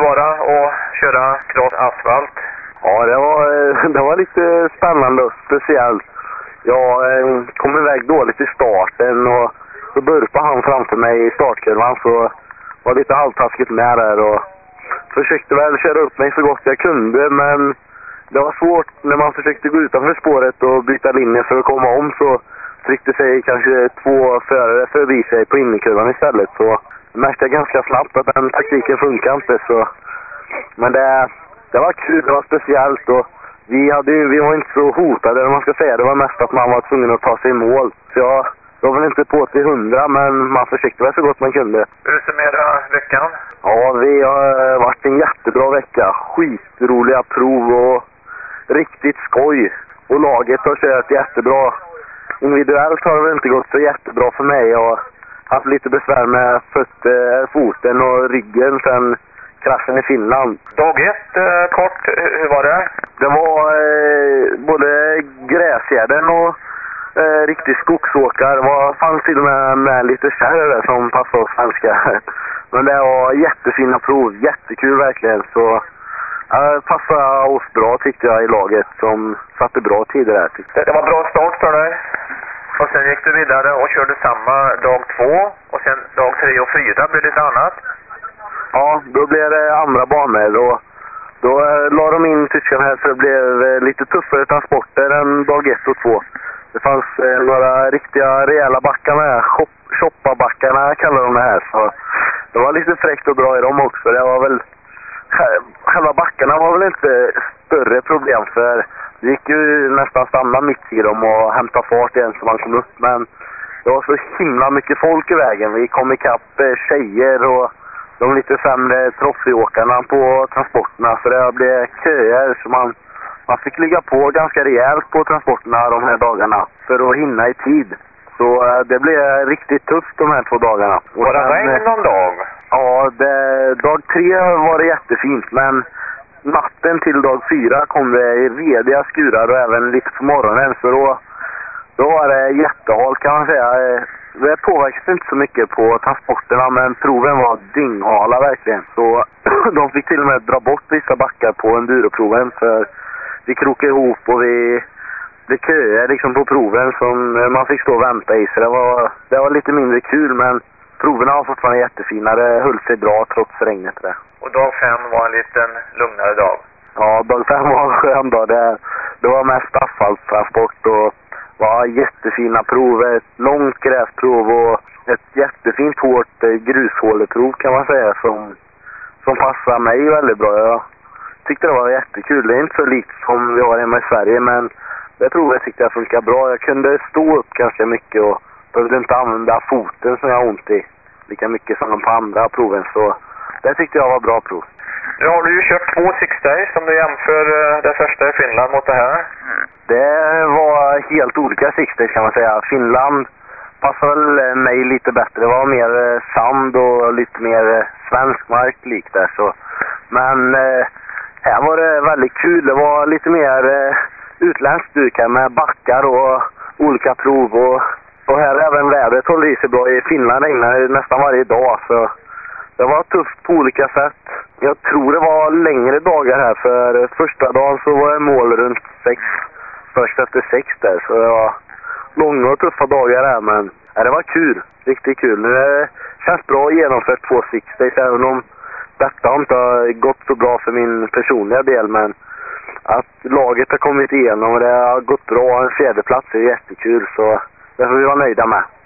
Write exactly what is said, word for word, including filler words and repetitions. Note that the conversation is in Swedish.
vara att köra cross asfalt? Ja, det var, det var lite spännande och speciellt. Jag eh, kom iväg dåligt i starten och så burpade han framför mig i startkurvan, så var lite halvtaskigt med där och försökte väl köra upp mig så gott jag kunde, men det var svårt när man försökte gå utanför spåret och byta linje för att komma om, så tryckte sig kanske två förare förbi sig på innerkurvan istället, så märkte jag ganska snabbt att den taktiken funkar inte. Så. Men det, det var kul, det var speciellt och vi, hade, vi var inte så hotade, eller man ska säga. Det var mest att man var tvungen att ta sig i mål. Så jag var väl inte på till hundra, men man försökte väl så gott man kunde. Hur summerar veckan? Ja, vi har varit en jättebra vecka. Skitroliga prov och riktigt skoj. Och laget har kört jättebra. Individuellt har det väl inte gått så jättebra för mig. Jag har haft lite besvär med fötter, foten och ryggen sen kraschen i Finland. Dag ett, eh, kort, hur var det? Det var eh, både gräsgärden och eh, riktigt skogsåkar. Det var, fanns till och med, med lite kärr som passade oss svenskar. Men det var jättefina prov, jättekul verkligen. Så eh, passade oss bra tyckte jag i laget som satte bra tider där. Det, det var bra start för dig. Och sen gick du vidare och körde samma dag två. Och sen dag tre och fyra blev det lite annat. Ja, då blev det andra banor och då eh, la de in tyskarna här så det blev eh, lite tuffare transporter än dag ett och två. Det fanns eh, några riktiga rejäla backar med, shoppabackarna kallar de det här. Så det var lite fräckt och bra i dem också. Det var väl, själva backarna var väl inte större problem för det gick ju nästan stanna mitt i dem och hämta fart igen så man kom upp. Men det var så himla mycket folk i vägen. Vi kom ikapp eh, tjejer och de lite sämre troféåkarna på transporterna, så det blev köer så man, man fick ligga på ganska rejält på transporterna de här dagarna för att hinna i tid. Så äh, det blev riktigt tufft de här två dagarna. Och var det regn någon dag? Ja, det, dag tre var det jättefint, men natten till dag fyra kom det i rediga skurar och även lite på morgonen, så då, då var det jättehalt kan man säga. Det påverkade inte så mycket på transporterna, men proven var dynghala verkligen. Så de fick till och med dra bort vissa backar på enduroproven för vi krokade ihop och vi det köade liksom på proven som man fick stå och vänta i. Så det var, det var lite mindre kul, men proverna var fortfarande jättefina. Det höll sig bra trots regnet där. Och dag fem var en liten lugnare dag? Ja, dag fem var en skön dag. Det, det var mest asfalttransport och var jättefina prov, ett långt gräsprov och ett jättefint hårt grushåleprov kan man säga som, som passar mig väldigt bra. Jag tyckte det var jättekul. Det är inte så likt som vi har hemma i Sverige, men det provet tyckte jag funkar bra. Jag kunde stå upp ganska mycket och behövde inte använda foten som jag har ont i lika mycket som på andra proven, så det tyckte jag var bra prov. Nu har du ju kört två Six Days som du jämför det första i Finland mot det här. Det var helt olika Six Days kan man säga. Finland passade väl mig lite bättre. Det var mer sand och lite mer svensk mark likt där. Så. Men eh, här var det väldigt kul. Det var lite mer eh, utländskt styrka med backar och olika prov. Och, och här även vädret håller i sig bra. I Finland regnar det nästan varje dag, så det var tufft på olika sätt. Jag tror det var längre dagar här, för första dagen så var jag mål runt sex, först efter sex där. Så det var långa och tuffa dagar här, men ja, det var kul, riktigt kul. Det känns bra att genomföra två Six Days, även om detta inte har gått så bra för min personliga del, men att laget har kommit igenom och det har gått bra, en fjärde plats är jättekul, så det får vi vara nöjda med.